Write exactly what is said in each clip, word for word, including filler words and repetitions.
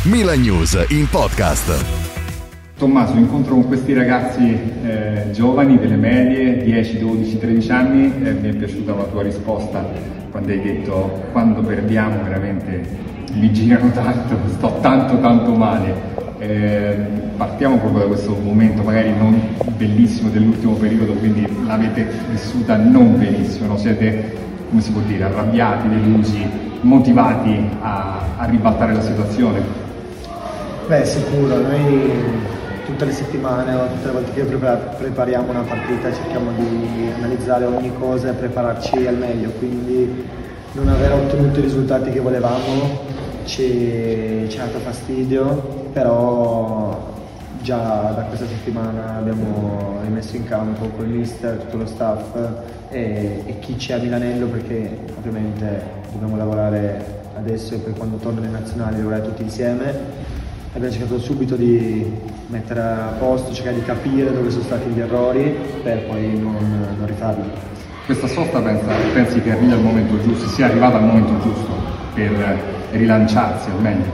Milan News in podcast. Tommaso, incontro con questi ragazzi eh, giovani delle medie, dieci, dodici, tredici anni, e mi è piaciuta la tua risposta quando hai detto: quando perdiamo veramente mi girano tanto, sto tanto tanto male. Eh, partiamo proprio da questo momento magari non bellissimo dell'ultimo periodo, quindi l'avete vissuta non benissimo, no? Siete, come si può dire, arrabbiati, delusi, motivati a, a ribaltare la situazione? Beh, sicuro, noi tutte le settimane o tutte le volte che prepariamo una partita cerchiamo di analizzare ogni cosa e prepararci al meglio, quindi non aver ottenuto i risultati che volevamo ci, ci ha dato fastidio, però già da questa settimana abbiamo rimesso in campo con il mister, tutto lo staff e, e chi c'è a Milanello, perché ovviamente dobbiamo lavorare adesso e poi quando tornano in nazionali lavorare tutti insieme. Abbiamo cercato subito di mettere a posto, cercare di capire dove sono stati gli errori per poi non, non rifarli. Questa sosta pensa, pensi che arrivi al momento giusto, sia arrivata al momento giusto per rilanciarsi al meglio?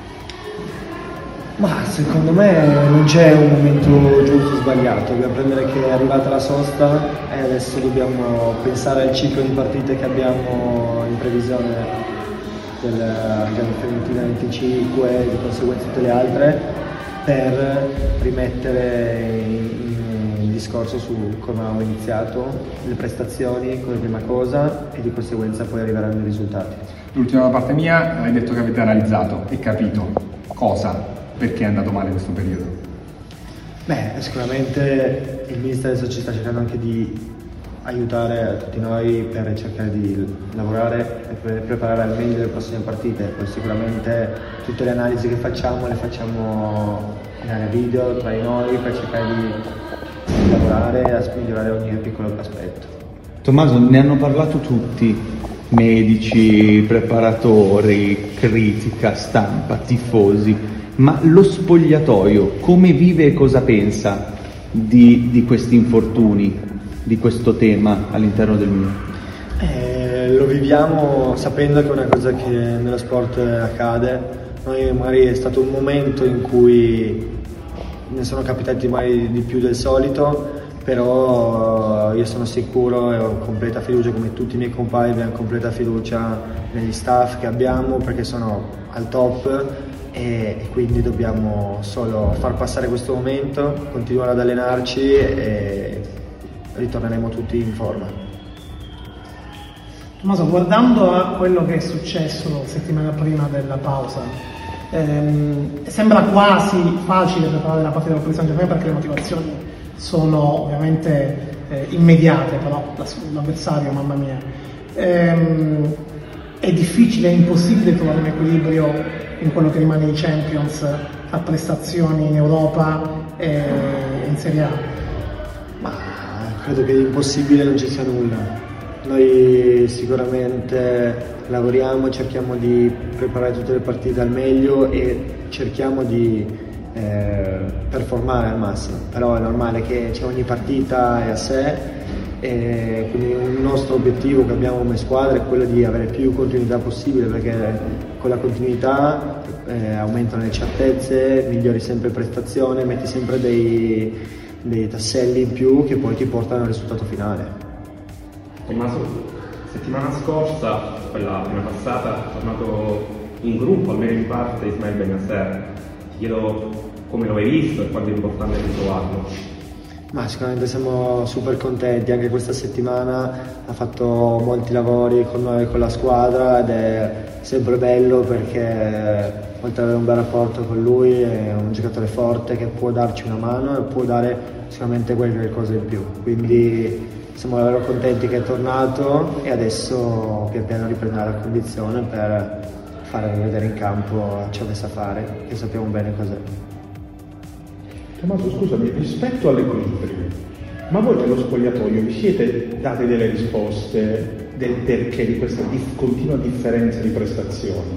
Ma secondo me non c'è un momento giusto o sbagliato, dobbiamo prendere che è arrivata la sosta e adesso dobbiamo pensare al ciclo di partite che abbiamo in previsione del Fiorentina venticinque e di conseguenza tutte le altre, per rimettere in, in discorso su come abbiamo iniziato, le prestazioni come prima cosa e di conseguenza poi arriveranno i risultati. L'ultima parte mia, hai detto che avete analizzato e capito cosa, perché è andato male questo periodo. Beh, sicuramente il mister adesso ci sta cercando anche di aiutare tutti noi per cercare di lavorare e per preparare al meglio le prossime partite. Poi sicuramente tutte le analisi che facciamo le facciamo in area video tra di noi per cercare di lavorare e a migliorare ogni piccolo aspetto. Tommaso, ne hanno parlato tutti, medici, preparatori, critica, stampa, tifosi, ma lo spogliatoio come vive e cosa pensa di, di questi infortuni, di questo tema all'interno del Milan? Eh, lo viviamo sapendo che è una cosa che nello sport accade. Noi magari è stato un momento in cui ne sono capitati mai di più del solito, però io sono sicuro e ho completa fiducia, come tutti i miei compagni abbiamo completa fiducia negli staff che abbiamo, perché sono al top e, e quindi dobbiamo solo far passare questo momento, continuare ad allenarci e ritorneremo tutti in forma. Tommaso, guardando a quello che è successo la settimana prima della pausa, ehm, sembra quasi facile preparare la partita con Paris Saint-Germain perché le motivazioni sono ovviamente eh, immediate, però l'avversario, mamma mia, ehm, è difficile, è impossibile trovare un equilibrio in quello che rimane i Champions a prestazioni in Europa e in Serie A. Ma credo che di impossibile non ci sia nulla. Noi sicuramente lavoriamo, cerchiamo di preparare tutte le partite al meglio e cerchiamo di eh, performare al massimo, però è normale che c'è ogni partita è a sé e quindi il nostro obiettivo che abbiamo come squadra è quello di avere più continuità possibile, perché con la continuità eh, aumentano le certezze, migliori sempre prestazione, metti sempre dei, dei tasselli in più che poi ti portano al risultato finale. Tommaso, settimana scorsa, quella prima passata, è tornato in gruppo, almeno in parte, Ismail Bennacer. Ti chiedo come lo hai visto e quanto è importante ritrovarlo. Ma sicuramente siamo super contenti, anche questa settimana ha fatto molti lavori con noi, con la squadra, ed è sempre bello perché oltre ad avere un bel rapporto con lui è un giocatore forte che può darci una mano e può dare sicuramente qualcosa in più, quindi siamo davvero contenti che è tornato e adesso pian piano riprenderà la condizione per fare vedere in campo ciò che sa fare, che sappiamo bene cos'è. Tommaso, scusami, rispetto all'equilibrio, ma voi nello spogliatoio vi siete date delle risposte del perché di questa dif- continua differenza di prestazioni?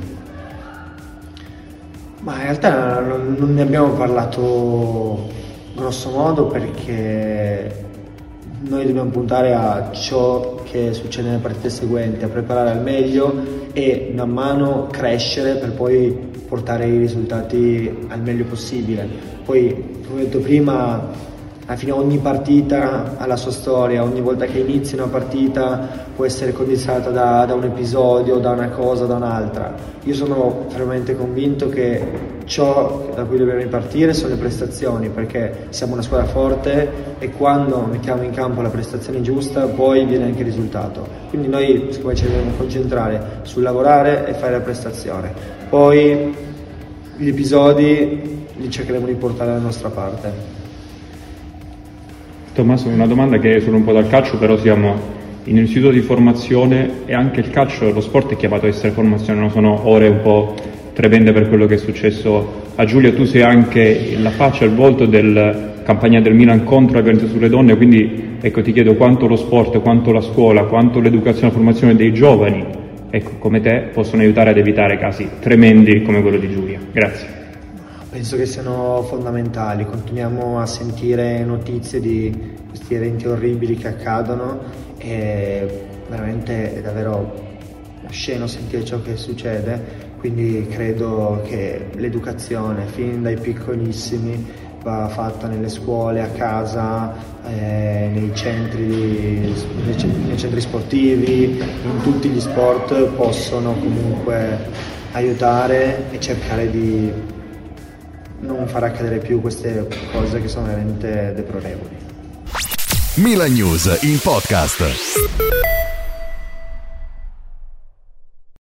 Ma in realtà non, non ne abbiamo parlato grosso modo, perché noi dobbiamo puntare a ciò che succede nelle partite seguenti, a preparare al meglio e man mano crescere per poi portare i risultati al meglio possibile. Poi, come ho detto prima, alla fine ogni partita ha la sua storia, ogni volta che inizi una partita può essere condizionata da, da un episodio, da una cosa, da un'altra. Io sono fermamente convinto che ciò da cui dobbiamo ripartire sono le prestazioni, perché siamo una squadra forte e quando mettiamo in campo la prestazione giusta poi viene anche il risultato. Quindi noi siccome ci dobbiamo concentrare sul lavorare e fare la prestazione, poi gli episodi li cercheremo di portare dalla nostra parte. Tommaso, una domanda che esula un po' dal calcio, però siamo in un istituto di formazione e anche il calcio, lo sport è chiamato a essere formazione, non sono ore un po' tremende per quello che è successo a Giulia. Tu sei anche la faccia e il volto della campagna del Milan contro la violenza sulle donne, quindi ecco, ti chiedo quanto lo sport, quanto la scuola, quanto l'educazione e la formazione dei giovani, ecco, come te, possono aiutare ad evitare casi tremendi come quello di Giulia. Grazie. Penso che siano fondamentali, continuiamo a sentire notizie di questi eventi orribili che accadono e veramente è davvero osceno sentire ciò che succede, quindi credo che l'educazione fin dai piccolissimi va fatta nelle scuole, a casa, eh, nei, centri di, nei, centri, nei centri sportivi, in tutti gli sport possono comunque aiutare e cercare di non far accadere più queste cose che sono veramente deplorevoli. Milan News in podcast.